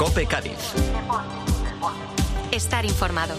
COPE Cádiz. Estar informado.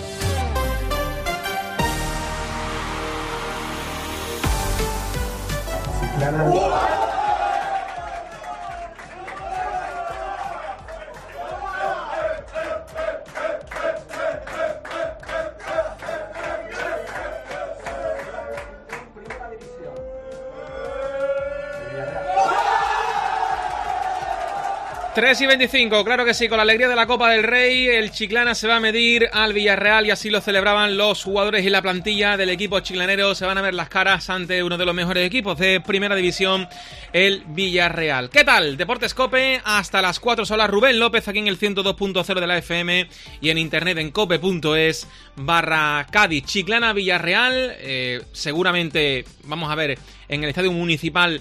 Tres y 25, claro que sí, con la alegría de la Copa del Rey, el Chiclana se va a medir al Villarreal y así lo celebraban los jugadores y la plantilla del equipo chiclanero. Se van a ver las caras ante uno de los mejores equipos de Primera División, el Villarreal. ¿Qué tal? Deportes COPE, hasta las 4 solas Rubén López aquí en el 102.0 de la FM y en internet en cope.es/Cádiz. Chiclana Villarreal, seguramente vamos a ver en el Estadio Municipal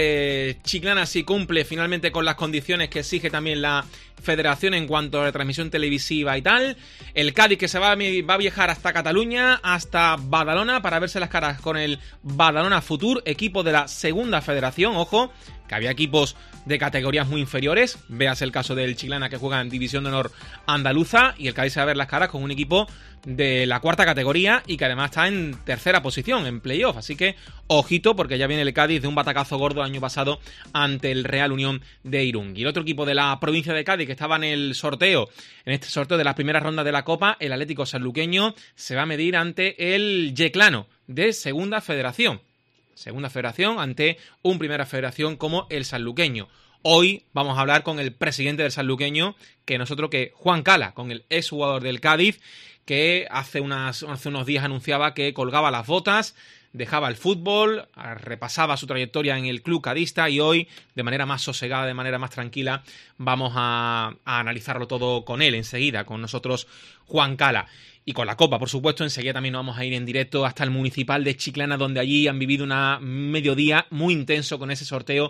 de Chiclana si cumple finalmente con las condiciones que exige también la Federación en cuanto a la transmisión televisiva y tal. El Cádiz que se va a viajar hasta Cataluña, hasta Badalona, para verse las caras con el Badalona Futur, equipo de la Segunda Federación. Ojo, que había equipos de categorías muy inferiores, veas el caso del Chiclana que juega en División de Honor Andaluza, y el Cádiz se va a ver las caras con un equipo de la cuarta categoría y que además está en tercera posición, en playoff, así que ojito porque ya viene el Cádiz de un batacazo gordo el año pasado ante el Real Unión de Irún. Y el otro equipo de la provincia de Cádiz que estaba en el sorteo, en este sorteo de las primeras rondas de la Copa, el Atlético Sanluqueño, se va a medir ante el Yeclano de Segunda Federación. Segunda Federación ante un Primera Federación como el sanluqueño. Hoy vamos a hablar con el presidente del sanluqueño, que nosotros, que Juan Cala, con el exjugador del Cádiz, que hace unos días anunciaba que colgaba las botas, dejaba el fútbol, repasaba su trayectoria en el club cadista y hoy, de manera más sosegada, de manera más tranquila, vamos a analizarlo todo con él enseguida, con nosotros Juan Cala. Y con la Copa, por supuesto, enseguida también nos vamos a ir en directo hasta el Municipal de Chiclana, donde allí han vivido un mediodía muy intenso con ese sorteo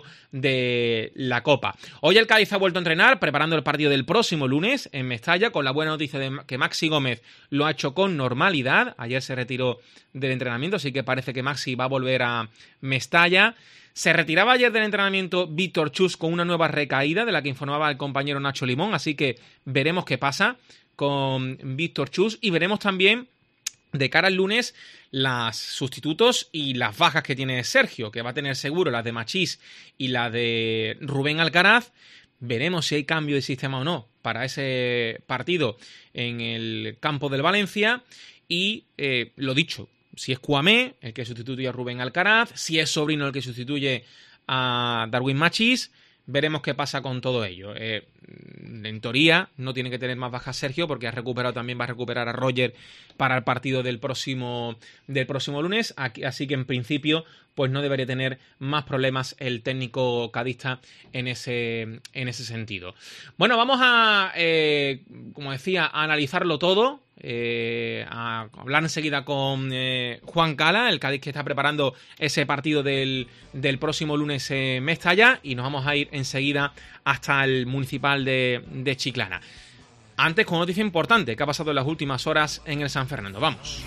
de la Copa. Hoy el Cádiz ha vuelto a entrenar, preparando el partido del próximo lunes en Mestalla, con la buena noticia de que Maxi Gómez lo ha hecho con normalidad. Ayer se retiró del entrenamiento, así que parece que Maxi va a volver a Mestalla. Se retiraba ayer del entrenamiento Víctor Chus con una nueva recaída, de la que informaba el compañero Nacho Limón, así que veremos qué pasa con Víctor Chus y veremos también de cara al lunes los sustitutos y las bajas que tiene Sergio, que va a tener seguro las de Machís y la de Rubén Alcaraz. Veremos si hay cambio de sistema o no para ese partido en el campo del Valencia y lo dicho, si es Cuamé el que sustituye a Rubén Alcaraz, si es Sobrino el que sustituye a Darwin Machís. Veremos qué pasa con todo ello. En teoría no tiene que tener más bajas Sergio porque va a recuperar a Roger para el partido del próximo lunes, así que en principio pues no debería tener más problemas el técnico cadista en ese sentido. Bueno, vamos a, como decía, a analizarlo todo, a hablar enseguida con Juan Cala, el Cádiz que está preparando ese partido del próximo lunes en Mestalla, y nos vamos a ir enseguida hasta el Municipal de Chiclana. Antes, con noticia importante que ha pasado en las últimas horas en el San Fernando. Vamos.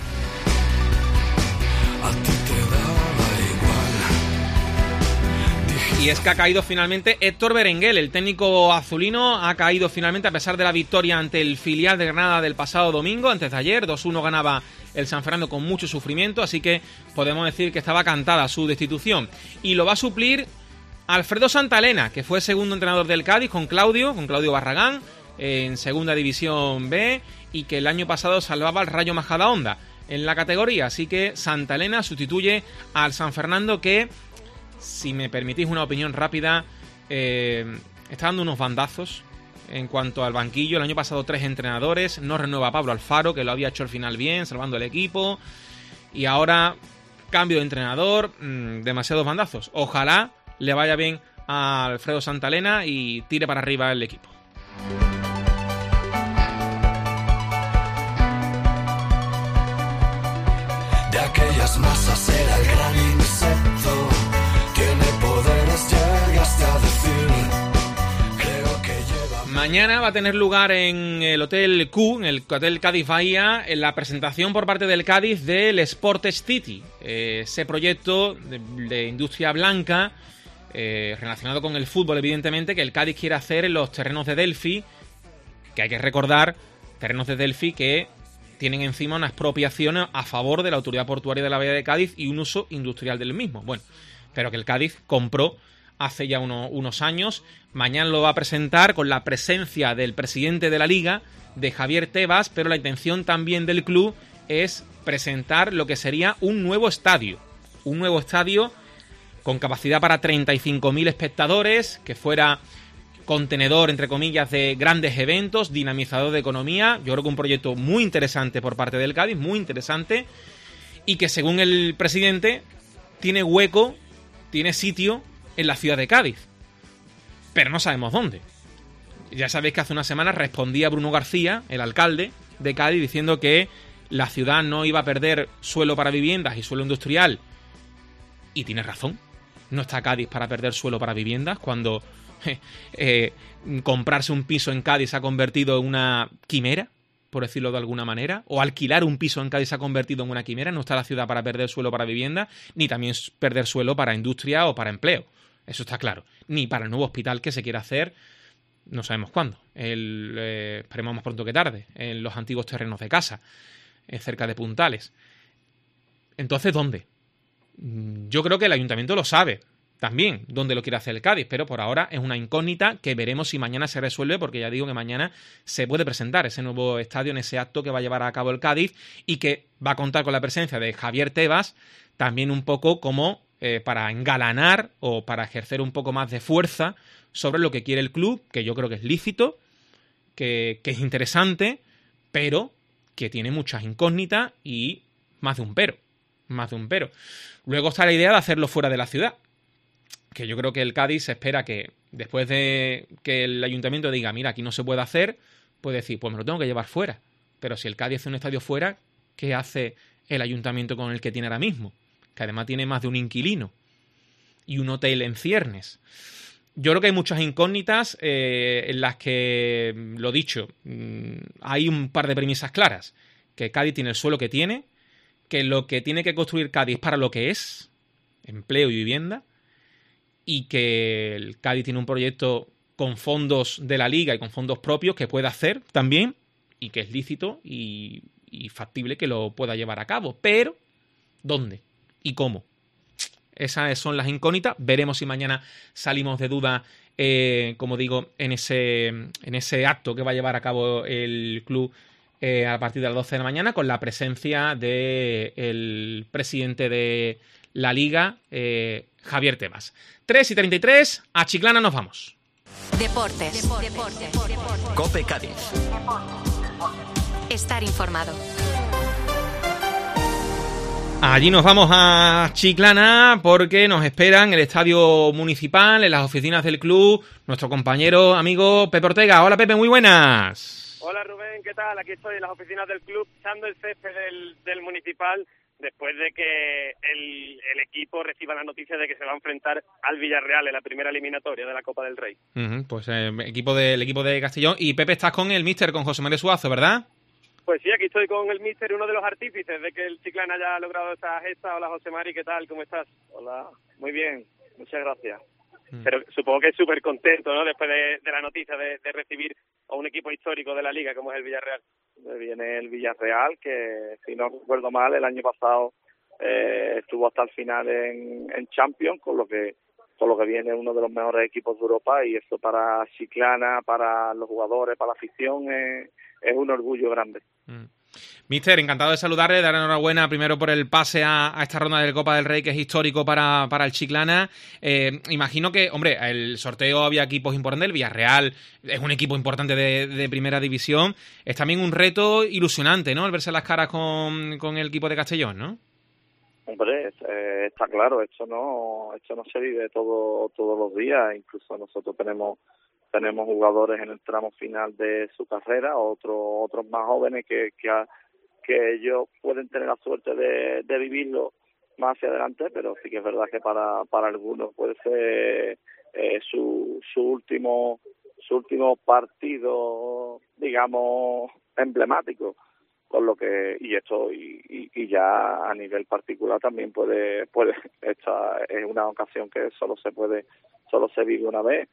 Y es que ha caído finalmente Héctor Berenguel, el técnico azulino ha caído finalmente a pesar de la victoria ante el filial de Granada del pasado domingo, antes de ayer, 2-1 ganaba el San Fernando con mucho sufrimiento, así que podemos decir que estaba cantada su destitución. Y lo va a suplir Alfredo Santalena, que fue segundo entrenador del Cádiz con Claudio Barragán, en Segunda División B, y que el año pasado salvaba al Rayo Majadahonda en la categoría, así que Santalena sustituye al San Fernando que, si me permitís una opinión rápida, está dando unos bandazos en cuanto al banquillo. El año pasado 3 entrenadores, no renueva a Pablo Alfaro, que lo había hecho al final bien, salvando el equipo, y ahora cambio de entrenador, demasiados bandazos. Ojalá le vaya bien a Alfredo Santalena y tire para arriba el equipo. De aquellas masas era el gran insecto. Mañana va a tener lugar en el Hotel Q, en el Hotel Cádiz Bahía, en la presentación por parte del Cádiz del Sports City, ese proyecto de industria blanca relacionado con el fútbol, evidentemente, que el Cádiz quiere hacer en los terrenos de Delphi, que hay que recordar, Terrenos de Delphi que tienen encima una expropiación a favor de la Autoridad Portuaria de la Bahía de Cádiz y un uso industrial del mismo. Bueno, pero que el Cádiz compró hace ya unos años. Mañana lo va a presentar con la presencia del presidente de la Liga, de Javier Tebas, pero la intención también del club es presentar lo que sería un nuevo estadio. Un nuevo estadio con capacidad para 35.000 espectadores, que fuera contenedor, entre comillas, de grandes eventos, dinamizador de economía. Yo creo que un proyecto muy interesante por parte del Cádiz, muy interesante, y que según el presidente tiene hueco, tiene sitio en la ciudad de Cádiz, pero no sabemos dónde. Ya sabéis que hace unas semanas respondía Bruno García, el alcalde de Cádiz, diciendo que la ciudad no iba a perder suelo para viviendas y suelo industrial, y tiene razón. No está Cádiz para perder suelo para viviendas, cuando comprarse un piso en Cádiz se ha convertido en una quimera, por decirlo de alguna manera, o alquilar un piso en Cádiz se ha convertido en una quimera. No está la ciudad para perder suelo para vivienda, ni también perder suelo para industria o para empleo. Eso está claro. Ni para el nuevo hospital que se quiere hacer, no sabemos cuándo. Esperemos más pronto que tarde, en los antiguos terrenos de casa, cerca de Puntales. Entonces, ¿dónde? Yo creo que el ayuntamiento lo sabe también dónde lo quiere hacer el Cádiz, pero por ahora es una incógnita que veremos si mañana se resuelve, porque ya digo que mañana se puede presentar ese nuevo estadio en ese acto que va a llevar a cabo el Cádiz y que va a contar con la presencia de Javier Tebas, también un poco como para engalanar o para ejercer un poco más de fuerza sobre lo que quiere el club, que yo creo que es lícito, que es interesante, pero que tiene muchas incógnitas y más de un pero. Luego está la idea de hacerlo fuera de la ciudad, que yo creo que el Cádiz espera que después de que el ayuntamiento diga, mira, aquí no se puede hacer, puede decir, pues me lo tengo que llevar fuera. Pero si el Cádiz hace un estadio fuera, ¿qué hace el ayuntamiento con el que tiene ahora mismo? Que además tiene más de un inquilino y un hotel en ciernes. Yo creo que hay muchas incógnitas en las que, lo dicho, hay un par de premisas claras. Que Cádiz tiene el suelo que tiene, que lo que tiene que construir Cádiz para lo que es, empleo y vivienda, y que el Cádiz tiene un proyecto con fondos de la Liga y con fondos propios que puede hacer también, y que es lícito y factible que lo pueda llevar a cabo. Pero, ¿dónde? ¿Y cómo? Esas son las incógnitas. Veremos si mañana salimos de duda, como digo, en ese acto que va a llevar a cabo el club a partir de las 12 de la mañana, con la presencia del presidente de la Liga, Javier Tebas. 3:33, a Chiclana nos vamos. Deportes. COPE Cádiz. Estar informado. Allí nos vamos a Chiclana porque nos esperan en el estadio municipal, en las oficinas del club, nuestro compañero, amigo Pepe Ortega. Hola Pepe, muy buenas. Hola Rubén, ¿qué tal? Aquí estoy en las oficinas del club, echando el césped del municipal, después de que el equipo reciba la noticia de que se va a enfrentar al Villarreal en la primera eliminatoria de la Copa del Rey. Pues el equipo de Castellón. Y Pepe, estás con el míster, con José María Suazo, ¿verdad? Pues sí, aquí estoy con el míster, uno de los artífices de que el Chiclana haya logrado esta gesta. Hola José Mari, ¿qué tal? ¿Cómo estás? Hola, muy bien, muchas gracias. Pero supongo que es súper contento, ¿no? Después de la noticia de recibir a un equipo histórico de la Liga como es el Villarreal. Viene el Villarreal, que si no recuerdo mal, el año pasado estuvo hasta el final en Champions, con lo que viene uno de los mejores equipos de Europa, y eso para Chiclana, para los jugadores, para la afición, es un orgullo grande. Mister, encantado de saludarle, dar enhorabuena primero por el pase a esta ronda de Copa del Rey, que es histórico para el Chiclana. Imagino que, hombre, el sorteo había equipos importantes, el Villarreal es un equipo importante de primera división. Es también un reto ilusionante, ¿no?, el verse las caras con el equipo de Castellón, ¿no? Hombre, está claro, esto no se vive todos los días. Incluso nosotros tenemos jugadores en el tramo final de su carrera, otros más jóvenes que ellos pueden tener la suerte de vivirlo más hacia adelante, pero sí que es verdad que para algunos puede ser su último partido, digamos, emblemático, con lo que y ya a nivel particular también puede esta es una ocasión que solo se vive una vez.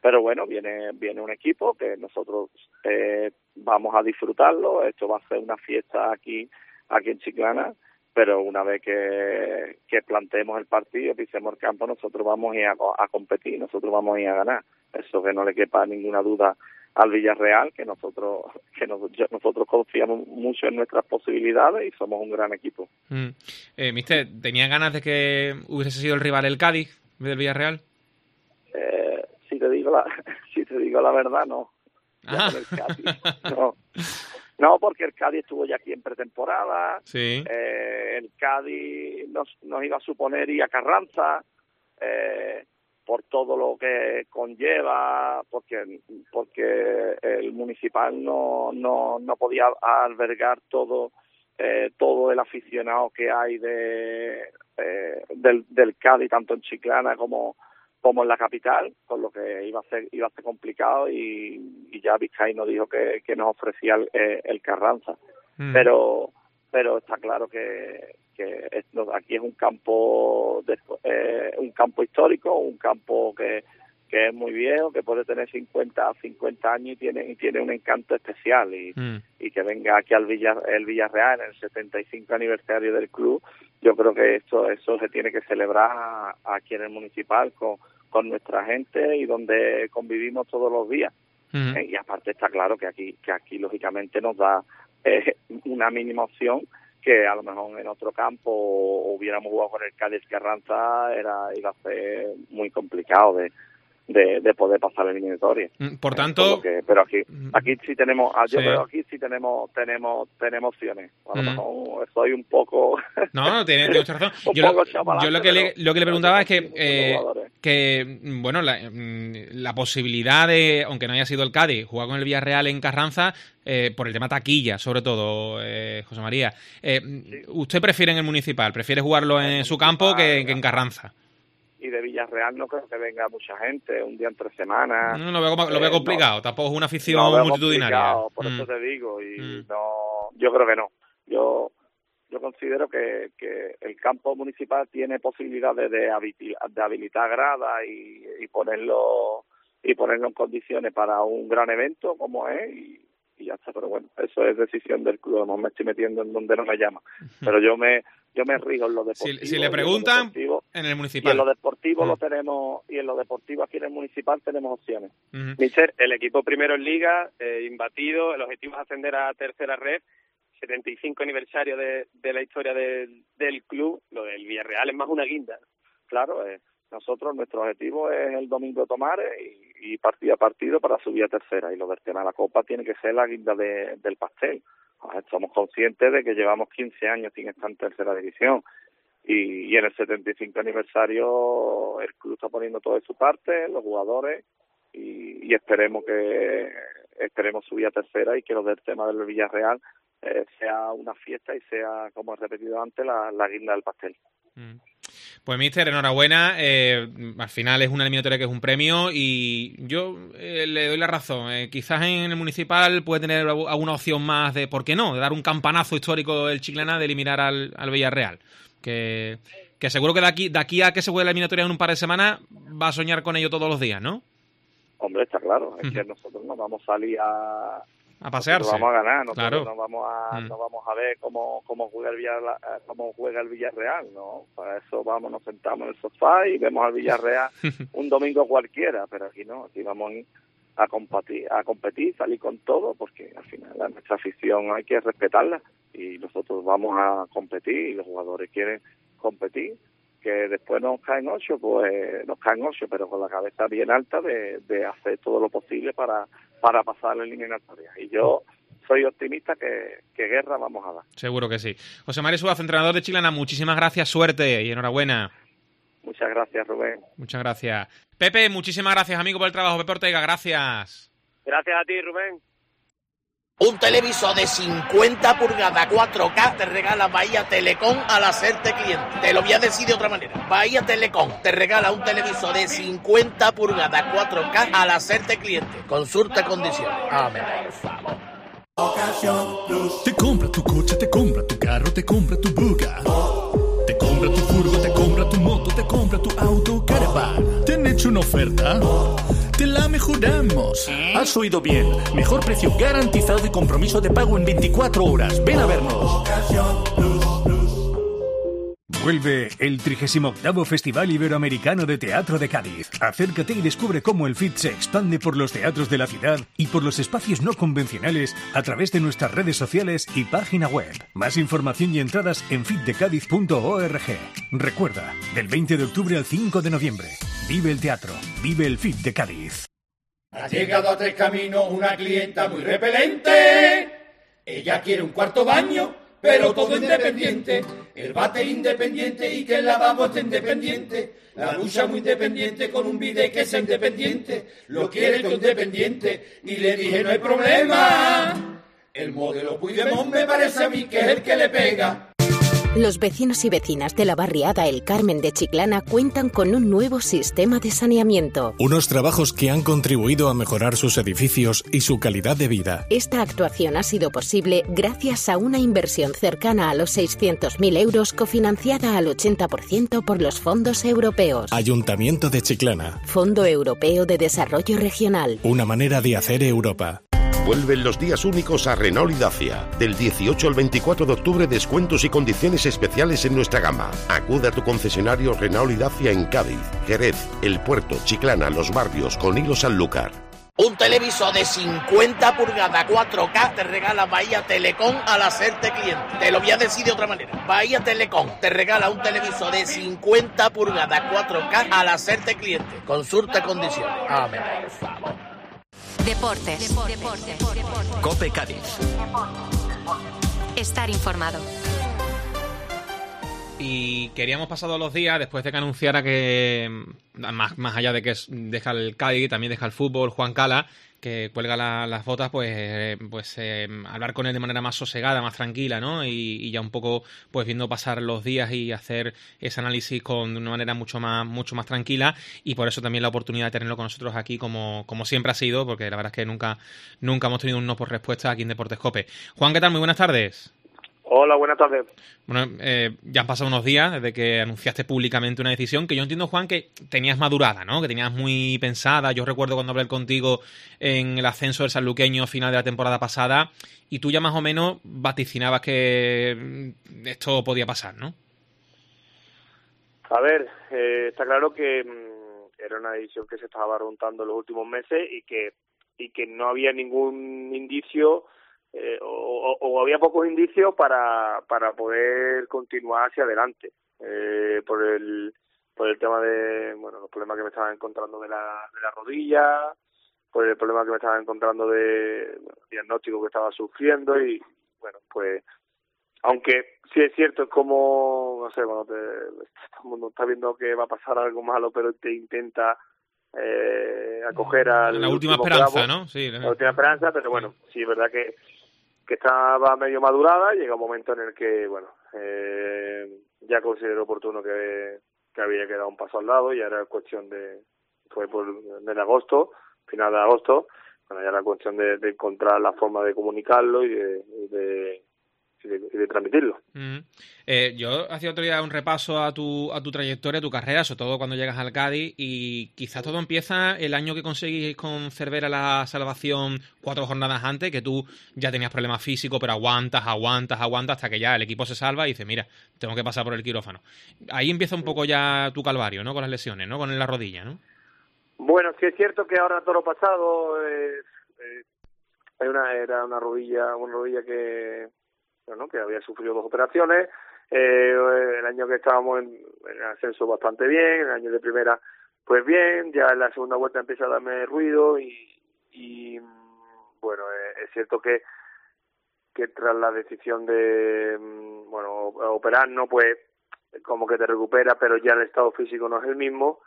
Pero bueno, viene un equipo que nosotros vamos a disfrutarlo. Esto va a ser una fiesta aquí en Chiclana, pero una vez que planteemos el partido, pisemos el campo, nosotros vamos a ir a competir, nosotros vamos a ir a ganar. Eso que no le quepa ninguna duda al Villarreal, que nosotros confiamos mucho en nuestras posibilidades y somos un gran equipo. Mister, ¿tenía ganas de que hubiese sido el rival el Cádiz del Villarreal? Si te digo la verdad, no. El Cádiz, no, porque el Cádiz estuvo ya aquí en pretemporada. Sí. El Cádiz nos iba a suponer ir a Carranza, por todo lo que conlleva, porque el Municipal no podía albergar todo el aficionado que hay del Cádiz, tanto en Chiclana como en la capital, con lo que iba a ser complicado, y ya Vizcay nos dijo que nos ofrecía el Carranza. Pero está claro que aquí es un campo histórico, un campo que es muy viejo, que puede tener 50 años y tiene un encanto especial, y que venga aquí el Villarreal en el 75 aniversario del club. Yo creo que eso se tiene que celebrar aquí en el Municipal con nuestra gente y donde convivimos todos los días. Y aparte está claro que aquí lógicamente nos da una mínima opción, que a lo mejor en otro campo hubiéramos jugado con el Cádiz Carranza, iba a ser muy complicado de poder pasar la eliminatoria. Por tanto, pero aquí sí tenemos, yo creo que aquí sí tenemos opciones. A lo mejor soy un poco no, tiene mucha razón. Yo lo que le preguntaba es que bueno, la posibilidad de, aunque no haya sido el Cádiz, jugar con el Villarreal en Carranza, por el tema taquilla, sobre todo, José María. ¿Usted prefiere en el Municipal? ¿Prefiere jugarlo en su campo que en Carranza? Y de Villarreal no creo que venga mucha gente un día entre semanas. Lo veo complicado. Tampoco es una afición multitudinaria. Por eso te digo, y no, yo creo que no. Yo considero que el campo municipal tiene posibilidades de habilitar gradas y ponerlo en condiciones para un gran evento como es, y ya está. Pero bueno, eso es decisión del club. No me estoy metiendo en donde no me llama. Pero yo me rijo en lo deportivo. Si le preguntan, en el Municipal. Y en lo deportivo lo tenemos, y en lo deportivo aquí en el Municipal tenemos opciones. Mister, el equipo primero en Liga, imbatido, el objetivo es ascender a tercera red, 75 aniversario de la historia del club. Lo del Villarreal es más una guinda. Claro, nuestro objetivo es el domingo tomar y partido a partido para subir a tercera, y lo del tema de la Copa tiene que ser la guinda del pastel. Somos conscientes de que llevamos 15 años sin estar en tercera división, y en el 75 aniversario el club está poniendo todo de su parte, los jugadores, y esperemos subir a tercera, y que lo del tema del Villarreal sea una fiesta y sea, como he repetido antes, la guinda del pastel. Pues, mister, enhorabuena. Al final es una eliminatoria que es un premio, y yo le doy la razón. Quizás en el Municipal puede tener alguna opción más de, ¿por qué no?, de dar un campanazo histórico el Chiclana, de eliminar al Villarreal. Que seguro que de aquí a que se juegue la eliminatoria en un par de semanas va a soñar con ello todos los días, ¿no? Hombre, está claro. Es que nosotros no vamos a salir a pasearse. Vamos a ganar, nosotros claro. no vamos a ver cómo juega el Villarreal, ¿no? Para eso nos sentamos en el sofá y vemos al Villarreal un domingo cualquiera, pero aquí no, aquí vamos a competir, salir con todo, porque al final a nuestra afición hay que respetarla, y nosotros vamos a competir, y los jugadores quieren competir. Que después nos caen 8, pues nos caen 8, pero con la cabeza bien alta de hacer todo lo posible para pasar la eliminatoria. Y yo soy optimista que guerra vamos a dar. Seguro que sí. José María Suárez, entrenador de Chiclana, muchísimas gracias, suerte y enhorabuena. Muchas gracias, Rubén. Muchas gracias. Pepe, muchísimas gracias, amigo, por el trabajo. Pepe Ortega, gracias. Gracias a ti, Rubén. Un televisor de 50 pulgadas 4K te regala Bahía Telecom al hacerte cliente. Te lo voy a decir de otra manera. Bahía Telecom te regala un televisor de 50 pulgadas 4K al hacerte cliente. Consulta condiciones. Amén. Te compra tu coche, te compra tu carro, te compra tu buga. Te compra tu furgo, te compra tu moto, te compra tu auto, caravan. ¿Te han hecho una oferta? te la mejoramos. Has oído bien. Mejor precio garantizado y compromiso de pago en 24 horas. Ven a vernos. Vuelve el 38º Festival Iberoamericano de Teatro de Cádiz. Acércate y descubre cómo el FIT se expande por los teatros de la ciudad y por los espacios no convencionales a través de nuestras redes sociales y página web. Más información y entradas en fitdecadiz.org. Recuerda, del 20 de octubre al 5 de noviembre. Vive el teatro, vive el FIT de Cádiz. Ha llegado a Tres Caminos una clienta muy repelente. Ella quiere un cuarto baño, pero todo independiente. El váter independiente y que el lavabo esté independiente. La ducha muy independiente con un bidet que sea independiente. Lo quiere todo independiente. Y le dije, no hay problema. El modelo Puigdemont me parece a mí que es el que le pega. Los vecinos y vecinas de la barriada El Carmen de Chiclana cuentan con un nuevo sistema de saneamiento. Unos trabajos que han contribuido a mejorar sus edificios y su calidad de vida. Esta actuación ha sido posible gracias a una inversión cercana a los 600.000 euros cofinanciada al 80% por los fondos europeos. Ayuntamiento de Chiclana. Fondo Europeo de Desarrollo Regional. Una manera de hacer Europa. Vuelven los días únicos a Renault y Dacia. Del 18 al 24 de octubre, descuentos y condiciones especiales en nuestra gama. Acude a tu concesionario Renault y Dacia en Cádiz, Jerez, El Puerto, Chiclana, Los Barrios, Conilo, Sanlúcar. Un televisor de 50 pulgadas 4K te regala Bahía Telecom al hacerte cliente. Te lo voy a decir de otra manera. Bahía Telecom te regala un televisor de 50 pulgadas 4K al hacerte cliente. Consulta condiciones. Amén, por favor. Deportes. COPE Cádiz. Estar informado. Y queríamos pasado los días, después de que anunciara que, más allá de que deja el Cádiz, también deja el fútbol, Juan Cala, que cuelga las botas, hablar con él de manera más sosegada, más tranquila, ¿no? Y ya un poco, pues viendo pasar los días y hacer ese análisis de una manera mucho más tranquila, y por eso también la oportunidad de tenerlo con nosotros aquí, como siempre ha sido, porque la verdad es que nunca hemos tenido un no por respuesta aquí en Deportes COPE. Juan, ¿qué tal? Muy buenas tardes. Hola, buenas tardes. Bueno, ya han pasado unos días desde que anunciaste públicamente una decisión que yo entiendo, Juan, que tenías madurada, ¿no? Que tenías muy pensada. Yo recuerdo cuando hablé contigo en el ascenso del sanluqueño a final de la temporada pasada, y tú ya más o menos vaticinabas que esto podía pasar, ¿no? A ver, está claro que era una decisión que se estaba rondando en los últimos meses y que no había ningún indicio o había pocos indicios para poder continuar hacia adelante por el tema de los problemas que me estaba encontrando de la rodilla, por el problema que me estaba encontrando de diagnóstico que estaba sufriendo, y bueno, pues aunque sí es cierto, es como, no sé, cuando todo el mundo está viendo que va a pasar algo malo, pero te intenta acoger a la última esperanza, clavo, ¿no? Sí, la última esperanza, pero bueno, sí es verdad que estaba medio madurada. Llega un momento en el que, ya considero oportuno que había quedado un paso al lado, y era cuestión fue por en agosto, final de agosto, ya era cuestión de encontrar la forma de comunicarlo y de transmitirlo. Yo hacía otro día un repaso a tu trayectoria, a tu carrera, sobre todo cuando llegas al Cádiz, y quizás todo empieza el año que conseguís con Cervera la salvación 4 jornadas antes, que tú ya tenías problemas físicos, pero aguantas hasta que ya el equipo se salva y dices, mira, tengo que pasar por el quirófano. Ahí empieza un poco ya tu calvario, ¿no? Con las lesiones, ¿no? Con la rodilla, ¿no? Bueno, sí es cierto que ahora todo lo pasado era una rodilla que había sufrido 2 operaciones. El año que estábamos en ascenso bastante bien, el año de primera pues bien, ya en la segunda vuelta empieza a darme ruido y es cierto que tras la decisión de operarnos, pues como que te recupera, pero ya el estado físico no es el mismo.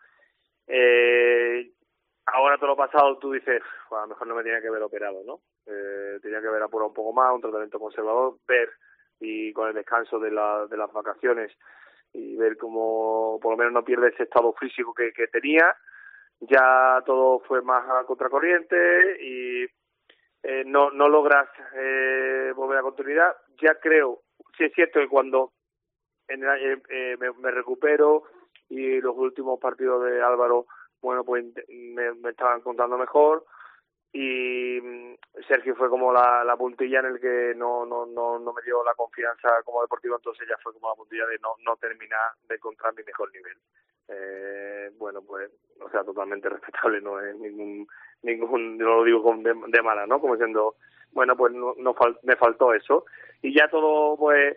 Ahora todo lo pasado tú dices, a lo mejor no me tenía que haber operado, ¿no? Tenía que haber apurado un poco más, un tratamiento conservador, ver, y con el descanso de las vacaciones, y ver cómo por lo menos no pierde ese estado físico que tenía. Ya todo fue más a contracorriente y no logras volver a continuidad. Ya creo, sí es cierto que cuando me recupero y los últimos partidos de Álvaro bueno, pues me estaban contando mejor, y Sergio fue como la puntilla en el que no me dio la confianza como deportivo, entonces ya fue como la puntilla de no terminar de encontrar mi mejor nivel. Bueno, pues, o sea, totalmente respetable, no es ningún yo lo digo de mala, ¿no? Como diciendo, bueno, pues me faltó eso, y ya todo, pues,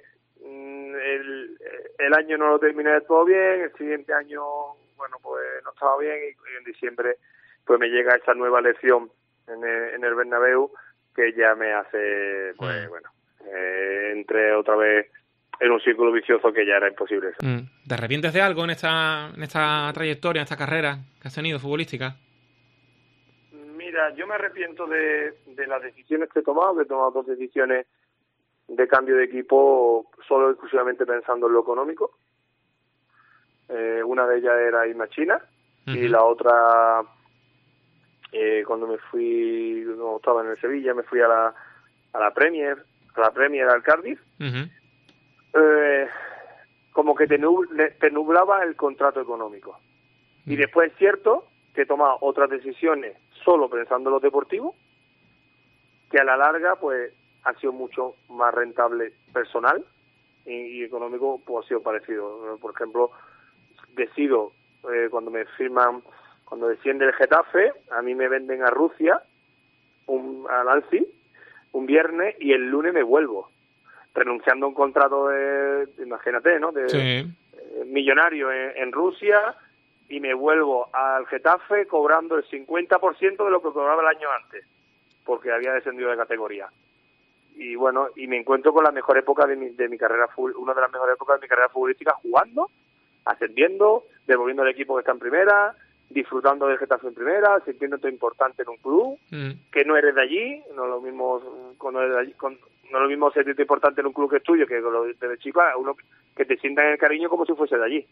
el año no lo terminé de todo bien, el siguiente año, bueno, pues no estaba bien, y en diciembre pues me llega esa nueva lesión en el Bernabéu, que ya me hace, pues, bueno, entré otra vez en un círculo vicioso que ya era imposible. ¿Te arrepientes de algo en esta trayectoria, en esta carrera que has tenido futbolística? Mira, yo me arrepiento de las decisiones que he tomado 2 decisiones de cambio de equipo solo exclusivamente pensando en lo económico. Una de ellas era irme a China, y la otra, cuando me fui, no estaba en el Sevilla, me fui a la Premier, al Cardiff. Como que te nublaba el contrato económico. Y después es cierto que he tomado otras decisiones solo pensando en lo deportivo, que a la larga pues ha sido mucho más rentable personal, y económico pues ha sido parecido. Por ejemplo, decido, cuando desciende el Getafe, a mí me venden a Rusia, al Alci, un viernes, y el lunes me vuelvo, renunciando a un contrato imagínate, ¿no? Millonario en Rusia, y me vuelvo al Getafe cobrando el 50% de lo que cobraba el año antes, porque había descendido de categoría. Y bueno, y me encuentro con la mejor época de mi carrera, una de las mejores épocas de mi carrera futbolística, jugando, ascendiendo, devolviendo al equipo que está en primera, disfrutando del Getafe en primera, sintiéndote importante en un club, que no eres de allí, no es lo mismo cuando eres de allí, no es lo mismo sentirte importante en un club que es tuyo, que desde chico, uno que te sientan el cariño como si fuese de allí.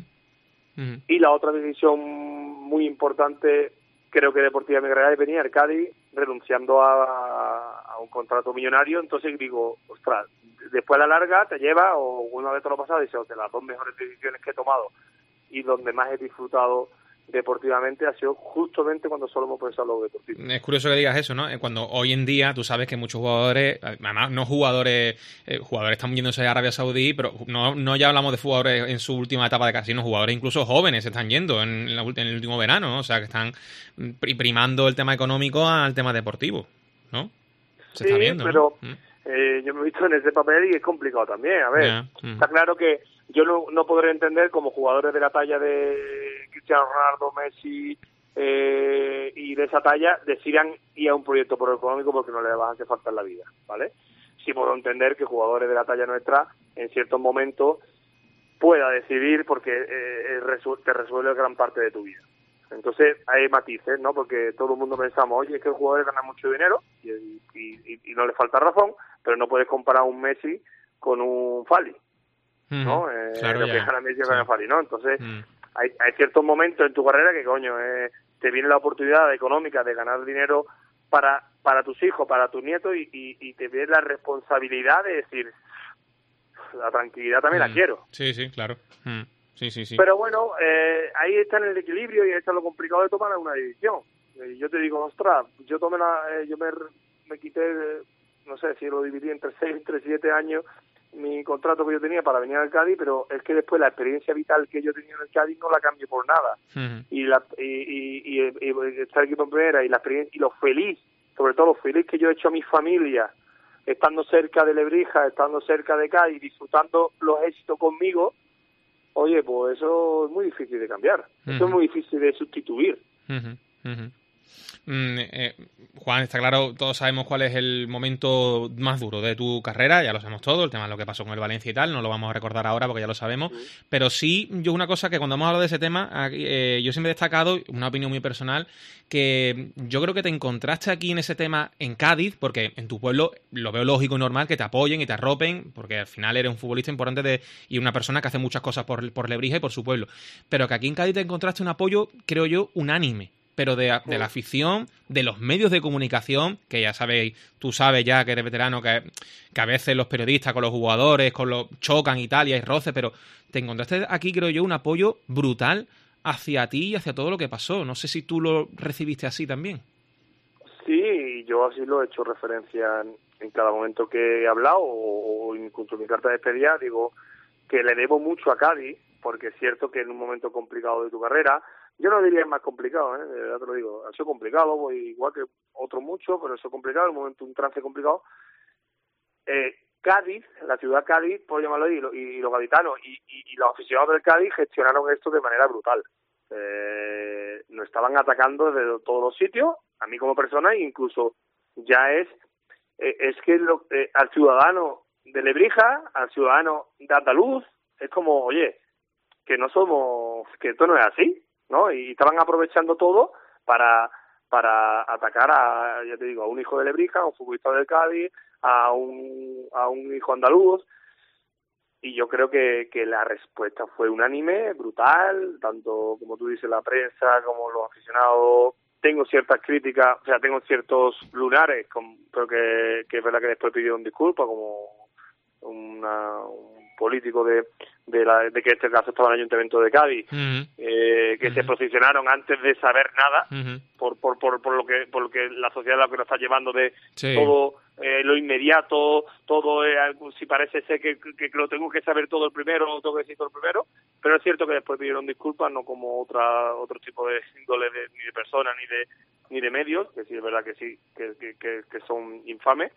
Y la otra decisión muy importante, creo que deportiva de mi carrera, es venir al Cádiz renunciando a un contrato millonario. Entonces digo, ostras, después a la larga te lleva, o una vez te lo pasado, dices, de las 2 mejores decisiones que he tomado y donde más he disfrutado deportivamente ha sido justamente cuando solo hemos pensado en lo deportivo. Es curioso que digas eso, ¿no? Cuando hoy en día tú sabes que muchos jugadores, además no jugadores están yéndose a Arabia Saudí, pero no ya hablamos de jugadores en su última etapa de carrera, sino jugadores incluso jóvenes se están yendo en el último verano, ¿no? O sea, que están primando el tema económico al tema deportivo, ¿no? Se está viendo, pero ¿no? Yo me he visto en ese papel y es complicado también. A ver, está claro que yo no podré entender como jugadores de la talla de Cristiano Ronaldo, Messi y de esa talla decidan ir a un proyecto por económico porque no les va a hacer falta en la vida, ¿vale? Sí puedo entender que jugadores de la talla nuestra en ciertos momentos pueda decidir porque te resuelve gran parte de tu vida. Entonces hay matices, ¿no? Porque todo el mundo pensamos, oye, es que los jugadores ganan mucho dinero y no les falta razón, pero no puedes comparar un Messi con un Fali, ¿no? Claro, lo que gana Messi con el Fali, ¿no? Entonces hay ciertos momentos en tu carrera que, coño, te viene la oportunidad económica de ganar dinero para tus hijos, para tus nietos, y te viene la responsabilidad de decir, la tranquilidad también la quiero. Sí, claro. Sí. Pero bueno, ahí está en el equilibrio y ahí está lo complicado de tomar una decisión. Yo te digo, ostras, yo me quité, no sé si lo dividí entre 7 años, mi contrato que yo tenía para venir al Cádiz, pero es que después la experiencia vital que yo tenía en el Cádiz no la cambio por nada. Y estar aquí en primera y la experiencia y lo feliz, sobre todo lo feliz que yo he hecho a mi familia, estando cerca de Lebrija, estando cerca de Cádiz, disfrutando los éxitos conmigo. Oye, pues eso es muy difícil de cambiar. Eso es muy difícil de sustituir. Juan, está claro, todos sabemos cuál es el momento más duro de tu carrera, ya lo sabemos todo, el tema de lo que pasó con el Valencia y tal, no lo vamos a recordar ahora porque ya lo sabemos, pero sí, yo una cosa que cuando hemos hablado de ese tema, yo siempre he destacado, una opinión muy personal, que yo creo que te encontraste aquí en ese tema en Cádiz, porque en tu pueblo lo veo lógico y normal que te apoyen y te arropen, porque al final eres un futbolista importante y una persona que hace muchas cosas por Lebrija y por su pueblo, pero que aquí en Cádiz te encontraste un apoyo, creo yo, unánime, pero de la afición, de los medios de comunicación, que ya sabéis, tú sabes ya que eres veterano, que a veces los periodistas con los jugadores chocan y tal, y hay roces, pero te encontraste aquí, creo yo, un apoyo brutal hacia ti y hacia todo lo que pasó. No sé si tú lo recibiste así también. Sí, yo así lo he hecho referencia en cada momento que he hablado o incluso en mi carta de despedida. Digo que le debo mucho a Cádiz, porque es cierto que en un momento complicado de tu carrera, yo no diría es más complicado, ya te lo digo, ha sido complicado, voy igual que otros muchos, pero eso es complicado, en un momento un trance complicado. Cádiz, la ciudad Cádiz, por llamarlo ahí, y los gaditanos y los aficionados del Cádiz gestionaron esto de manera brutal. Nos estaban atacando desde todos los sitios, a mí como persona, e incluso ya es que al ciudadano de Lebrija, al ciudadano de Andaluz, es como, oye, que no somos, que esto no es así, ¿no? Y estaban aprovechando todo para atacar ya te digo, a un hijo de Lebrija, a un futbolista del Cádiz, a un hijo andaluz, y yo creo que la respuesta fue unánime, brutal, tanto como tú dices, la prensa como los aficionados. Tengo ciertas críticas, o sea, tengo ciertos lunares, pero que es verdad que después pidieron disculpas, como un político de que este caso estaba en el Ayuntamiento de Cádiz, que se posicionaron antes de saber nada, por lo que la sociedad lo que nos está llevando de todo lo inmediato, todo si parece ser que lo tengo que saber todo el primero, lo tengo que decir todo el primero, pero es cierto que después pidieron disculpas, no como otro tipo de índole ni de personas ni de medios, que sí es verdad que sí, que son infames.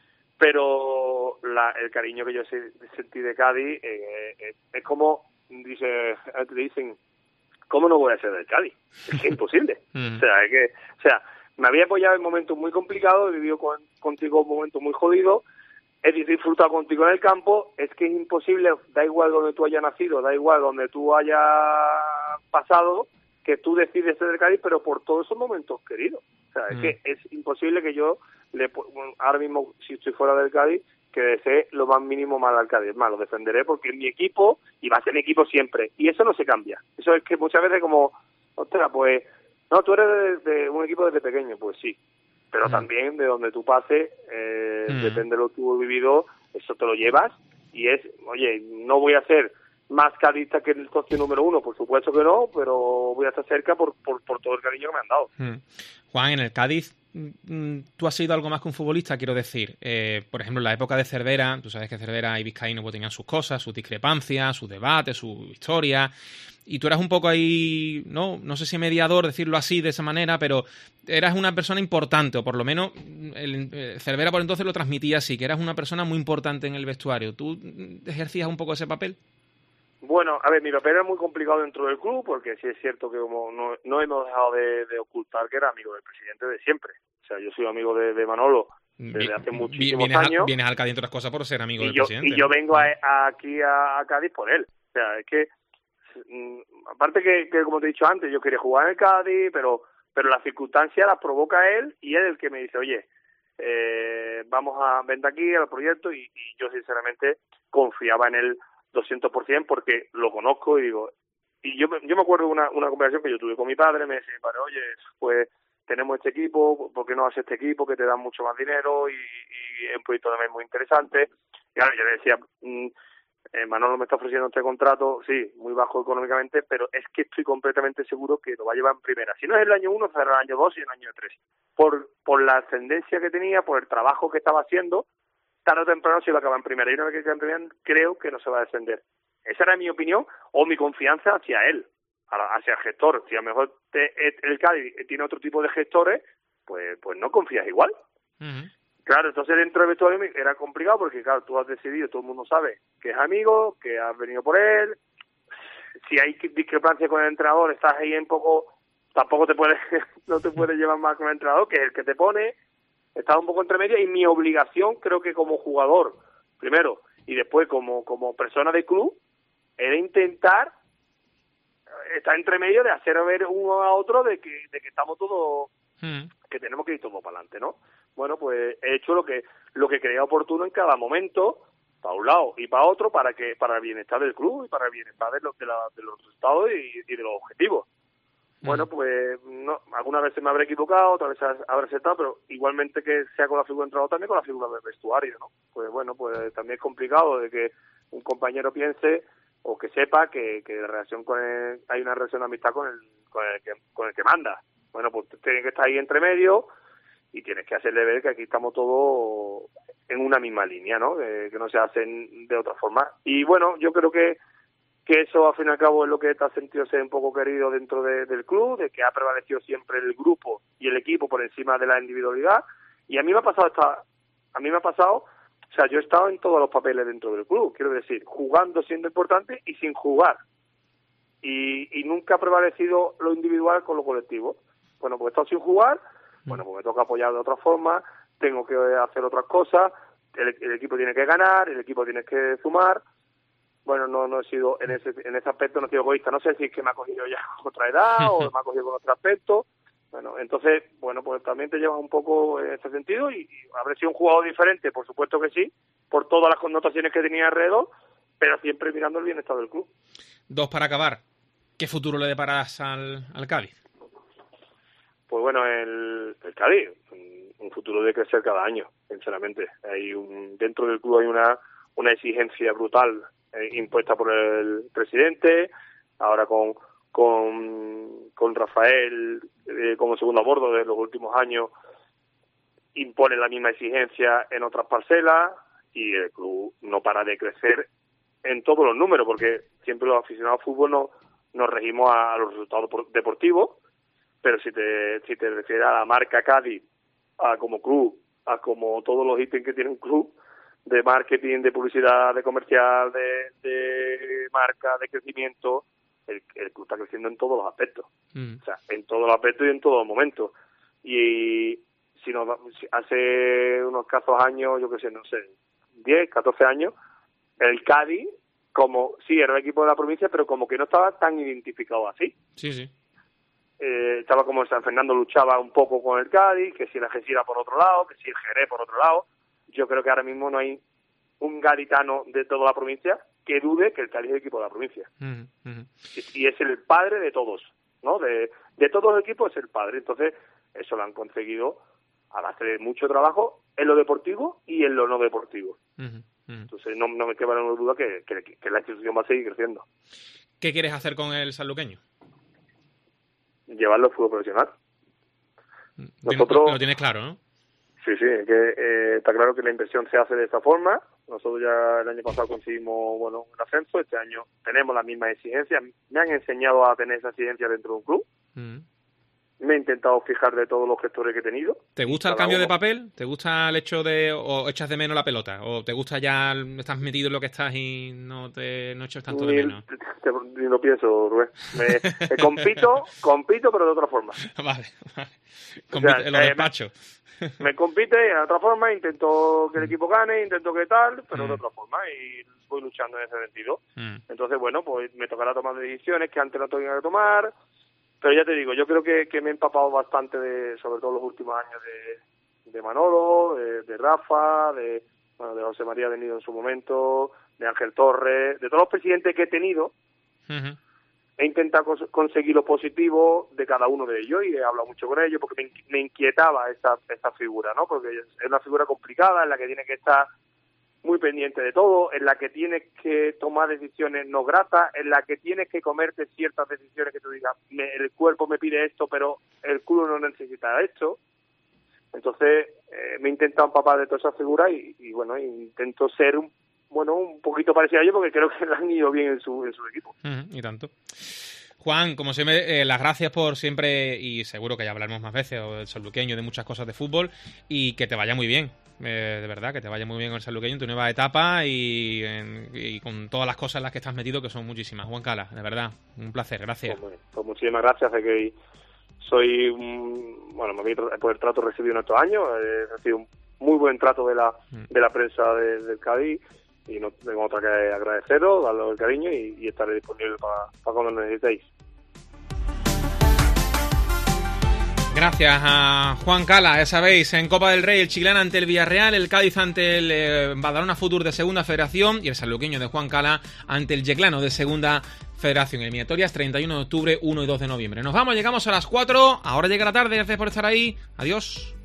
Pero el cariño que yo sentí de Cádiz es como dicen, ¿cómo no voy a ser del Cádiz? Es que es imposible. O sea, me había apoyado en momentos muy complicados, he vivido contigo momentos muy jodidos, he disfrutado contigo en el campo, es que es imposible, da igual donde tú hayas nacido, da igual donde tú hayas pasado, que tú decides ser del Cádiz, pero por todos esos momentos queridos. O sea, es que es imposible que yo ahora mismo, si estoy fuera del Cádiz, que desee lo más mínimo mal al Cádiz. Más, lo defenderé porque es mi equipo y va a ser mi equipo siempre. Y eso no se cambia. Eso es que muchas veces como, ostras, pues, no, tú eres de un equipo desde pequeño, pues sí. Pero también de donde tú pases, depende de lo que tú has vivido, eso te lo llevas y es, oye, no voy a ser más cadista que el socio número uno, por supuesto que no, pero voy a estar cerca por todo el cariño que me han dado. Juan, en el Cádiz, tú has sido algo más que un futbolista, quiero decir. Por ejemplo, en la época de Cervera, tú sabes que Cervera y Vizcaíno pues tenían sus cosas, sus discrepancias, sus debates, su historia, y tú eras un poco ahí, no sé si mediador, decirlo así, de esa manera, pero eras una persona importante, o por lo menos Cervera por entonces lo transmitía así, que eras una persona muy importante en el vestuario. ¿Tú ejercías un poco ese papel? Bueno, a ver, mi papel era muy complicado dentro del club, porque sí es cierto que como no hemos dejado de ocultar que era amigo del presidente de siempre. O sea, yo soy amigo de Manolo desde hace muchísimos años. Vienes al Cádiz, entre otras cosas, por ser amigo del presidente. Y yo vengo aquí a Cádiz por él. O sea, es que, aparte que como te he dicho antes, yo quería jugar en el Cádiz, pero las circunstancias las provoca él, y él es el que me dice, oye, vente aquí al proyecto, y yo sinceramente confiaba en él 200% porque lo conozco y digo, y yo me acuerdo de una conversación que yo tuve con mi padre, me decía, padre, oye, pues tenemos este equipo, ¿por qué no haces este equipo que te da mucho más dinero y es un proyecto también muy interesante? Y claro, yo le decía, Manolo me está ofreciendo este contrato, sí, muy bajo económicamente, pero es que estoy completamente seguro que lo va a llevar en primera. Si no es el año 1, será el año 2 y el año 3. Por la ascendencia que tenía, por el trabajo que estaba haciendo, tarde o temprano se iba a acabar en primera. Y una vez que quede en primera, creo que no se va a descender. Esa era mi opinión o mi confianza hacia él, hacia el gestor. Si a lo mejor el Cádiz tiene otro tipo de gestores, pues no confías igual. Claro, entonces dentro del vestuario era complicado porque, claro, tú has decidido, todo el mundo sabe que es amigo, que has venido por él. Si hay discrepancia con el entrenador, estás ahí un poco, tampoco no te puedes llevar más con el entrenador, que es el que te pone. Estaba un poco entre medias y mi obligación, creo que como jugador, primero, y después como persona del club, era intentar estar entre medio de hacer ver uno a otro de que estamos todos, que tenemos que ir todos para adelante, ¿no? Bueno, pues he hecho lo que creía oportuno en cada momento, para un lado y para otro, para el bienestar del club y para el bienestar de los resultados y de los objetivos. Bueno, pues no, algunas veces me habré equivocado, otras veces habré acertado, pero igualmente que sea con la figura de entrenador, también con la figura del vestuario, ¿no? Pues bueno, pues también es complicado de que un compañero piense o que sepa que la relación hay una relación de amistad con el que manda. Bueno, pues tienes que estar ahí entre medio y tienes que hacerle ver que aquí estamos todos en una misma línea, ¿no? Que no se hacen de otra forma. Y bueno, yo creo que eso al fin y al cabo es lo que te ha sentido ser un poco querido dentro del club, de que ha prevalecido siempre el grupo y el equipo por encima de la individualidad. Y a mí me ha pasado, o sea, yo he estado en todos los papeles dentro del club, quiero decir, jugando siendo importante y sin jugar. Y nunca ha prevalecido lo individual con lo colectivo. Bueno, pues he estado sin jugar, bueno, pues me toca apoyar de otra forma, tengo que hacer otras cosas, el equipo tiene que ganar, el equipo tiene que sumar. Bueno, no he sido, en ese aspecto no he sido egoísta. No sé si es que me ha cogido ya con otra edad o me ha cogido con otro aspecto. Bueno, entonces, bueno, pues también te llevas un poco en ese sentido y habré sido un jugador diferente, por supuesto que sí, por todas las connotaciones que tenía alrededor, pero siempre mirando el bienestar del club. 2 para acabar. ¿Qué futuro le deparas al Cádiz? Pues bueno, el Cádiz, un futuro de crecer cada año, sinceramente. Dentro del club hay una exigencia brutal impuesta por el presidente, ahora con Rafael como segundo a bordo de los últimos años, impone la misma exigencia en otras parcelas y el club no para de crecer en todos los números, porque siempre los aficionados a fútbol nos regimos a los resultados deportivos, pero si te refieres a la marca Cádiz, a como club, a como todos los ítems que tiene un club, de marketing, de publicidad, de comercial, de marca, de crecimiento, el club está creciendo en todos los aspectos. O sea, en todos los aspectos y en todos los momentos. Y si hace unos escasos años, yo qué sé, no sé, 10, 14 años, el Cádiz, como sí, era un equipo de la provincia, pero como que no estaba tan identificado así. Sí. Estaba como San Fernando luchaba un poco con el Cádiz, que si el Algeciras por otro lado, que si el Jerez por otro lado. Yo creo que ahora mismo no hay un gaditano de toda la provincia que dude que el Cádiz es el equipo de la provincia. Y es el padre de todos, ¿no? De todos los equipos es el padre. Entonces, eso lo han conseguido a base de mucho trabajo en lo deportivo y en lo no deportivo. Entonces, no me queda ninguna duda que la institución va a seguir creciendo. ¿Qué quieres hacer con el sanluqueño? Llevarlo al fútbol profesional. Lo tienes claro, ¿no? Sí, que está claro que la inversión se hace de esta forma. Nosotros ya el año pasado conseguimos un ascenso, este año tenemos las mismas exigencias. Me han enseñado a tener esa exigencia dentro de un club. Me he intentado fijar de todos los gestores que he tenido. ¿Te gusta el cambio de papel? ¿Te gusta el hecho o echas de menos la pelota? ¿O te gusta ya, estás metido en lo que estás y no echas tanto de menos? Ni lo pienso, Rubén. Compito, pero de otra forma. Vale. Lo despacho. Me compite de otra forma, intento que el equipo gane, intento que tal, pero de otra forma, y voy luchando en ese sentido. Entonces, bueno, pues me tocará tomar decisiones que antes no tenía que tomar, pero ya te digo, yo creo que me he empapado bastante sobre todo los últimos años de Manolo, de Rafa, de José María Venido en su momento, de Ángel Torres, de todos los presidentes que he tenido. He intentado conseguir lo positivo de cada uno de ellos y he hablado mucho con ellos porque me inquietaba esta figura, ¿no? Porque es una figura complicada en la que tiene que estar muy pendiente de todo, en la que tienes que tomar decisiones no gratas, en la que tienes que comerte ciertas decisiones que tú digas, el cuerpo me pide esto, pero el culo no necesita esto. Entonces me he intentado empapar de toda esa figura y bueno, intento ser un poquito parecido a ellos porque creo que le han ido bien en su equipo. Y tanto. Juan, como siempre, las gracias por siempre, y seguro que ya hablaremos más veces, o del sanluqueño, de muchas cosas de fútbol, y que te vaya muy bien, de verdad, que te vaya muy bien con el sanluqueño en tu nueva etapa y con todas las cosas en las que estás metido, que son muchísimas. Juan Cala, de verdad, un placer, gracias. Pues muchísimas gracias, de que soy, por el trato recibido en estos años, he recibido un muy buen trato de la prensa del Cádiz, y no tengo otra que agradeceros, darles el cariño y estaré disponible para cuando lo necesitéis. Gracias a Juan Cala. Ya sabéis, en Copa del Rey el Chiclana ante el Villarreal, el Cádiz ante el Badalona Futur de Segunda Federación y el sanluqueño de Juan Cala ante el Yeclano de Segunda Federación. Eliminatorias 31 de octubre, 1 y 2 de noviembre. Nos vamos, llegamos a las 4. Ahora llega la tarde. Gracias por estar ahí. Adiós.